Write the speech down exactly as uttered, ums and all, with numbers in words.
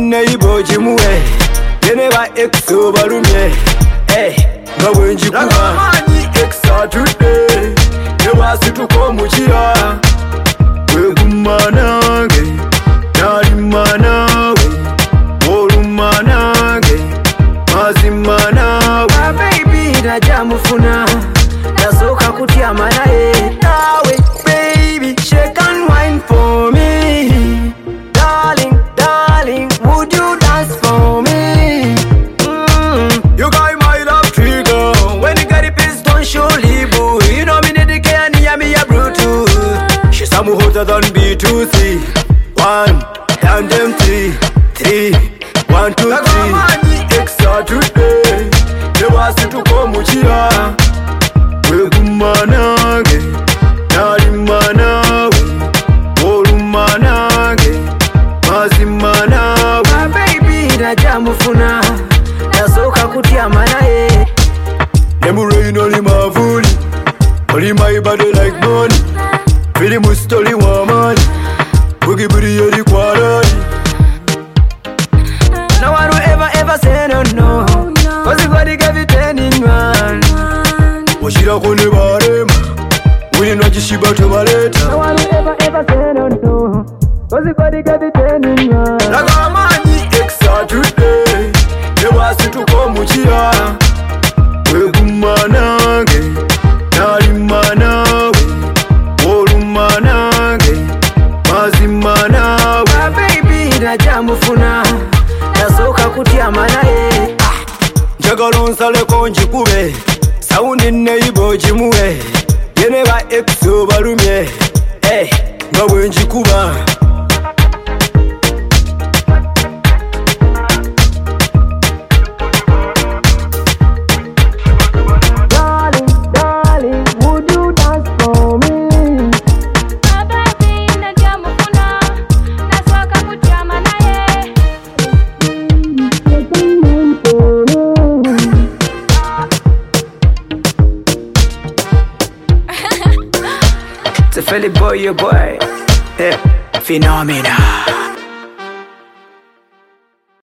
neighbor jimuwe yene ba exo balumye eh ngabwenji kuba mani exa today yewa situko mukira wegumanange nali manawe olumanange mazimanawe ah baby najamufuna nasoka kutya manaye nawe baby shake and wine for me darling darling would you dance for me mm. You got my love trigger when you get it please don't show libu you know me need the care near me a bluetooth she's some hotter than B two C one and them three three one two three extra today never see to come uchira wegumanange nali manawe olumanange mazimanawe ah baby najamufuna nasoka kutya manaye nemurain oli mavuli oli my body like money fili mustoli wa mani bugiburi yeri kwarani no one will ever ever say no no cause you gotta give it anyone Oshira kone barema Wini najishiba tebaleta No one will ever ever say no no Cause you gotta get it anyone Laga mani exa today Newa situko mukira Wegumanange Nali manawe olumanange mazimanawe ah baby najamufuna nasoka kutya manaye njagala onsaleko njikube sawundi neighbor jimuwe yene ba exo balumye eh ngabwenji kuba Philly boy, your boy, yeah, Phenomena.